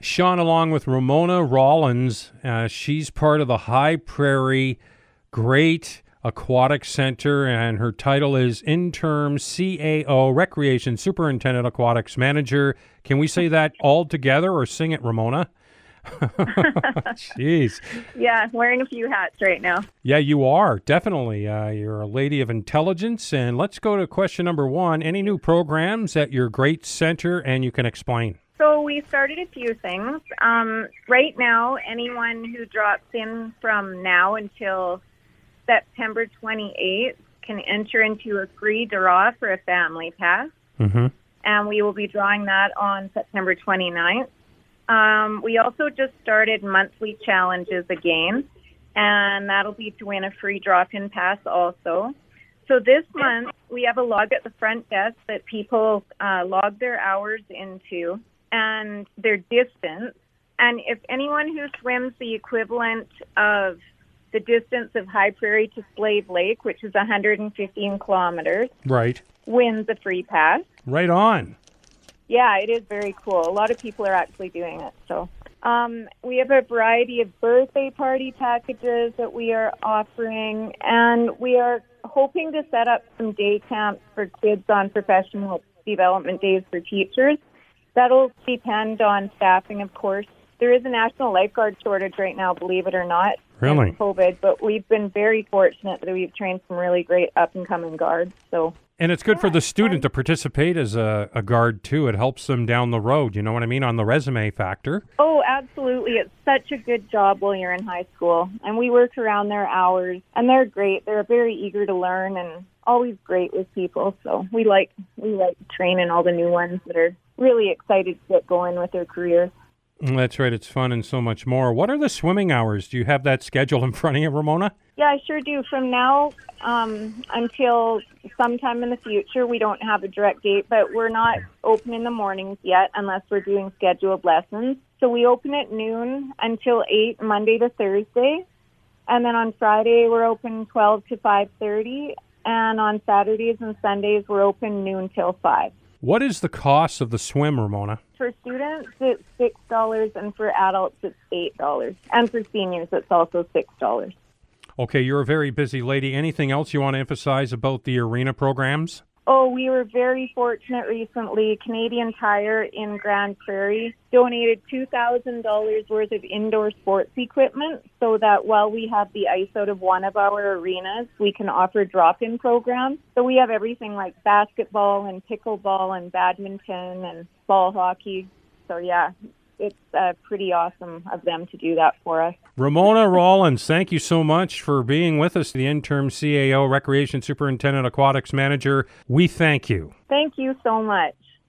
Sean, along with Ramona Rollins, she's part of the High Prairie Great Aquatic Center, and her title is Interim CAO, Recreation Superintendent Aquatics Manager. Can we say that all together or sing it, Ramona? Jeez. Yeah, wearing a few hats right now. Yeah, you are, definitely. You're a lady of intelligence. And let's go to question number 1. Any new programs at your great center, and you can explain? So we started a few things. Right now, anyone who drops in from now until September 28th can enter into a free draw for a family pass. Mm-hmm. And we will be drawing that on September 29th. We also just started monthly challenges again, and that'll be to win a free drop-in pass also. So this month, we have a log at the front desk that people log their hours into and their distance. And if anyone who swims the equivalent of the distance of High Prairie to Slave Lake, which is 115 kilometers, Right. wins a free pass. Right on. Yeah, it is very cool. A lot of people are actually doing it. So we have a variety of birthday party packages that we are offering, and we are hoping to set up some day camps for kids on professional development days for teachers. That'll depend on staffing, of course. There is a national lifeguard shortage right now, believe it or not. Really? Since COVID, but we've been very fortunate that we've trained some really great up-and-coming guards. So. And it's good for the student to participate as a guard, too. It helps them down the road, you know what I mean, on the resume factor. Oh, absolutely. It's such a good job while you're in high school. And we work around their hours, and they're great. They're very eager to learn and always great with people. So we like training all the new ones that are really excited to get going with their careers. That's right. It's fun and so much more. What are the swimming hours? Do you have that schedule in front of you, Ramona? Yeah, I sure do. From now until sometime in the future, we don't have a direct date, but we're not open in the mornings yet unless we're doing scheduled lessons. So we open at noon until 8, Monday to Thursday. And then on Friday, we're open 12 to 5:30. And on Saturdays and Sundays, we're open noon till 5. What is the cost of the swim, Ramona? For students, it's $6, and for adults, it's $8. And for seniors, it's also $6. Okay, you're a very busy lady. Anything else you want to emphasize about the arena programs? Oh, we were very fortunate recently. Canadian Tire in Grand Prairie donated $2,000 worth of indoor sports equipment so that while we have the ice out of one of our arenas, we can offer drop-in programs. So we have everything like basketball and pickleball and badminton and ball hockey. So yeah, it's pretty awesome of them to do that for us. Ramona Rollins, thank you so much for being with us, the interim CAO, Recreation Superintendent Aquatics Manager. We thank you. Thank you so much.